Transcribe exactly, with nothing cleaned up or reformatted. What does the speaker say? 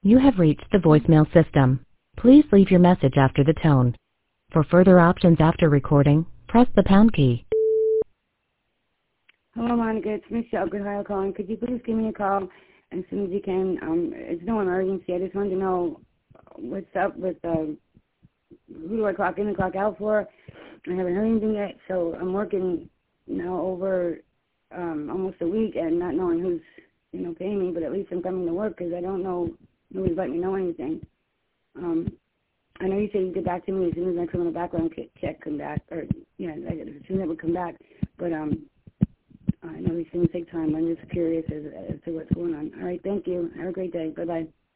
You have reached the voicemail system. Please leave your message after the tone. For further options after recording, press the pound key. Hello, Monica. It's Michelle Goodhile calling. Could you please give me a call as soon as you can? Um, it's no emergency. I just wanted to know what's up with uh, who do I clock in and clock out for. I haven't heard anything yet, so I'm working now over um, almost a week and not knowing who's you know paying me, but at least I'm coming to work because I don't know nobody's letting me know anything. Um, I know you said you'd get back to me as soon as my criminal background check come back, or yeah, as soon as it would come back, but um. I know these things take time. I'm just curious as, as to what's going on. All right, thank you. Have a great day. Bye-bye.